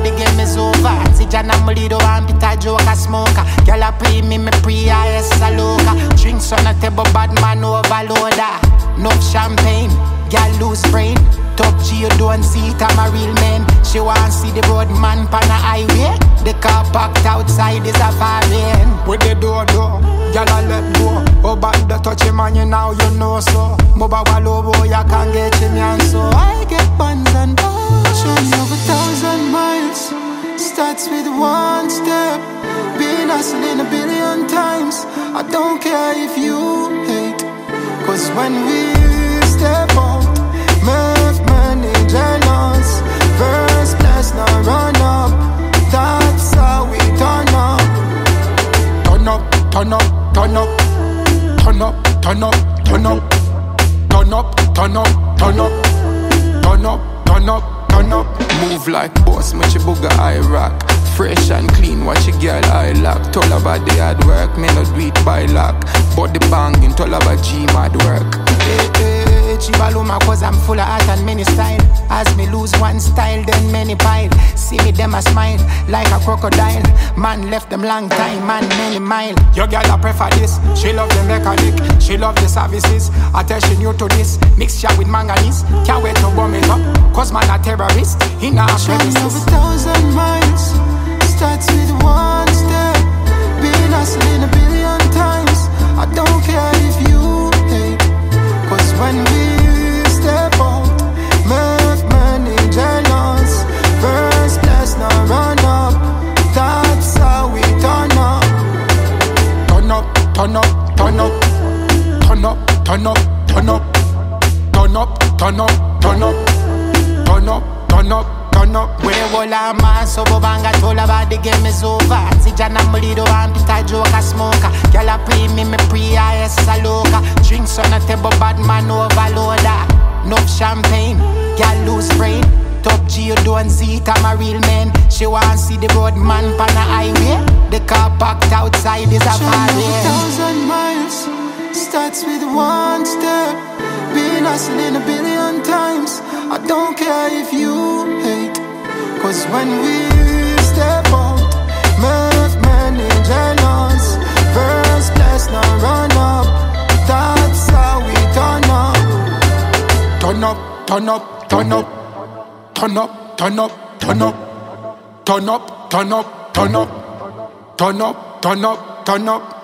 the game is over. See Jana Molido and Peter Joker smoker. Girl a pre me pre-IS a loca. Drinks on a table, bad man overloader. No champagne, girl lose brain. Top G, you don't see it, I'm a real man. She want see the road man pan a highway. The car parked outside is a foreign. With the door, girl a let go. Oh, bad the touch him and you now you know so. Moba walo boy, you can get him and so. I get buns and balls. Journey over 1,000 miles. Starts with one step. Been hustling a billion times. I don't care if you hate. Cause when we step out, make money jealous. First place now run up. That's how we turn up. Turn up, turn up, turn up. Turn up, turn up, turn up. Turn up, turn up, turn up. Turn up, turn up, turn up. Move like boss, much a booger I rock. Fresh and clean, watch a girl I lock. Told about the hard work, me not do it by luck. But the banging, told about G mad work. Chibaluma cause I'm full of art and many style. As me lose one style, then many pile. See me them a smile, like a crocodile. Man left them long time, man many mile. Your girl a prefer this, she love the mechanic. She love the services, I tell she new to this. Mixture with manganese, can't wait to bomb it up. Cause man a terrorist, he not a premises. Over 1,000 miles, starts with one step. Been hustling a billion times. I don't care if you hate. Cause when we step out, make money jealous. First place now run up. That's how we turn up. Turn up, turn up, turn up. Turn up, turn up, turn up. Turn up, turn up, turn up. Turn up, turn up, turn up. Where all our man so banga told about the game is over. See Jana Molido and Peter Joker smoker. Girl a pre me pre-IS a loca. Drinks on a table, bad man overloader. No champagne, girl lose brain. Top G, you don't see it, I'm a real man. She want see the road man pan a highway. The car parked outside is a foreign. 1,000 miles, starts with one step. Been hustling a billion times. I don't care if you hate. Cause when we step out, make money jealous. First place now run up. That's how we turn up. Turn up, turn up, turn up. Turn up, turn up, turn up. Turn up, turn up, turn up. Turn up, turn up, turn up.